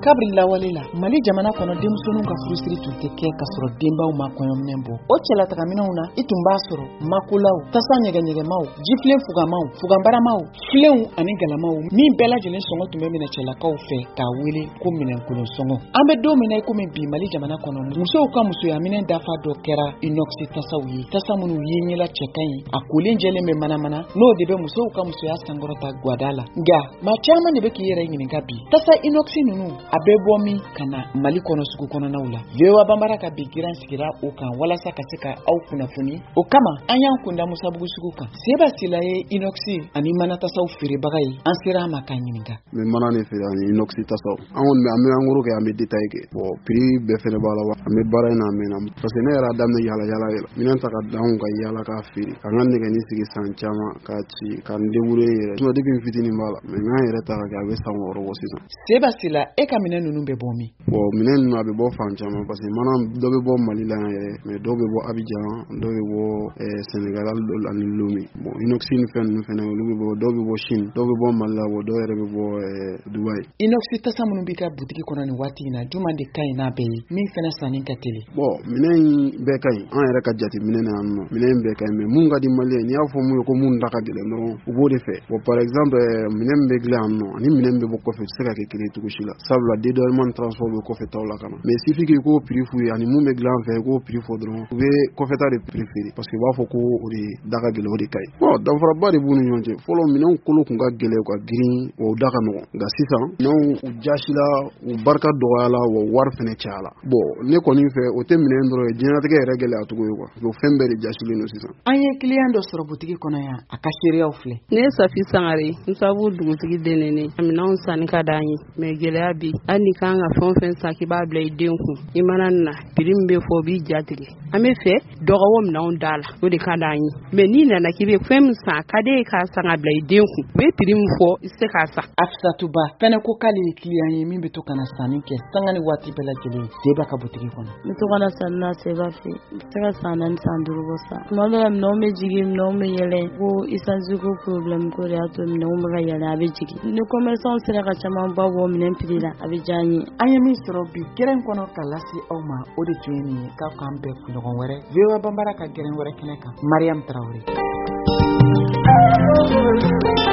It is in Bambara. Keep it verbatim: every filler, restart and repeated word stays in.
kabri lawale la Mali jamana kono denmisɛnninw ka furusiri tun tɛ kɛ ka sɔrɔ denbaw ma kɔɲɔminɛn bɔ. O cɛlatagaminɛw na i tun b'a sɔrɔ makulaw, tasa ɲɛgɛɲɛgɛmaw, jifilen fugamaw, fuganbaramaw, filenw ani galamaw min bɛɛ lajɛlen sɔngɔ tun bɛ minɛ cɛlakaw fɛ k'a wele ko minɛnkolon sɔngɔ. An bɛ don min na i komi bi Mali jamana kɔnɔ musow ka musoya minɛn dafa dɔ kɛra inox tasaw ye. Tasa minnu ye ɲɛla cɛ ka ɲi, a kolen jɛlen bɛ manamana n'o de bɛ musow ka musoya sankɔrɔta gwada la. Nka maa caman de bɛ k'i yɛrɛ ɲininka bi tasa inox ninnu a bɛ bɔ min ka na Mali kɔnɔ sugu kɔnɔnaw la. V O A Banbara ka bi giran sigira o kan walasa ka se ka aw kunnafoni. O kama an y'an kunda Musabugu sugu kan. Seba Sila ye inox ani mana tasaw feerebaga ye. An sera a ma k'a ɲininka. Mɛ mana ne feere ani inox tasaw. An kɔni bɛ an bɛ an goro kɛ an bɛ détail kɛ. Bon prix bɛɛ fɛnɛ b'a la wa. An bɛ baara in na an mɛnna. Parce que ne yɛrɛ y'a daminɛ yaala yaala de la. Minɛn ta ka d'anw ka yaala k'a feere. Ka n ka nɛgɛni sigi san caman k'a ci ka n débrouiller yɛrɛ. Sinon depuis n fitinin b'a la. Mɛ n yɛrɛ ta ka kɛ a bɛ san wɔɔrɔ bɔ sisan. Seba Sila e ka minɛn ninnu bɛ bɔ min? Bon minɛn ninnu a bɛ bɔ fan caman parce que mana dɔ bɛ bɔ Mali la yan yɛrɛ mais dɔw bɛ bɔ Abidjan, dɔw bɛ bɔ Sénégal ani Lomé. Bon inox ni fɛn ninnu fɛnɛ olu bɛ bɔ dɔw bɛ bɔ Chine, dɔw bɛ bɔ Mali la, dɔw yɛrɛ bɛ bɔ Dubai. Inox tasa minnu b'i ka butigi kɔnɔ nin waati in na juma de ka ɲi n'a bɛɛ ye min fɛnɛ sanni ka teli? Bon minɛn bɛɛ ka ɲi an yɛrɛ ka jate minɛn na yan nɔ minɛn bɛɛ ka ɲi mais mun ka di Malien n'i y'a fɔ mun ye ko mun da ka gɛlɛn dɔrɔn u b'o de fɛ. Bon par exemple minɛn min bɛ dilan yan nɔ ani minɛn min bɛ bɔ kɔfɛ tɛ se ka kɛ kelen cogo si la sabula dédouanement transport bɛ kɔfɛ taw la ka na mais suffit que i k'o prix f'u ye ani mun bɛ dilan fɛ i k'o prix fɔ dɔrɔn u bɛ kɔfɛta de préférer parce que u b'a fɔ ko o de da ka gɛlɛn o de ka ɲi. Bon danfaraba de b'u ni ɲɔgɔn cɛ fɔlɔ minɛnw kolo kun ka gɛlɛn ka girin wa u da ka nɔgɔn nka sisan minɛnw u jasila u barika dɔgɔyala wa wari fɛnɛ cayala. Bon ne kɔni fɛ o tɛ minɛn dɔrɔn ye diɲɛlatigɛ yɛrɛ gɛlɛya cogo ye quoi o fɛn bɛɛ de jasilen don sisan. An ye client dɔ sɔrɔ butigi kɔnɔ yan a ka seereyaw filɛ. Ne ye Safi Sangare Musabugu dugutigi denene a minɛnw sanni ka d'an ye mais gɛlɛya bi hali ni kan ka fɛn o fɛn san k'i b'a bila i den kun i mana na prix min bɛ fɔ o b'i jatigɛ. An bɛ fɛ dɔgɔwɔ minɛnw da la o de ka d'an ye mais n'i nana k'i bɛ fɛn min san ka d'e k'a san ka bila i den kun u bɛ prix min fɔ i se k'a san. Afisatuba fɛnɛ ko k'ale ye client ye min bɛ to kana sanni kɛ sanga ni waati bɛɛ lajɛlen Seba ka butigi kɔnɔ. N bɛ to kana sanni na Seba fɛ n tɛ ka san naani san duuru bɔ sa. Tuma dɔ la minɛnw bɛ jigin minɛnw bɛ yɛlɛ ko essence ko problème ko de y'a to minɛnw bɛ ka yɛlɛ a bɛ jigin. Ni commerçant sera ka caman ba bɔ minɛn prix la a bɛ diya an ye. An ye min sɔrɔ bi gɛrɛn kɔnɔ ka lase aw ma o de tun ye nin ye k'aw k'an bɛɛ ɲɔgɔn wɛrɛ V O A Banbara ka gɛrɛn wɛrɛ kɛnɛ kan Mariam Traoré.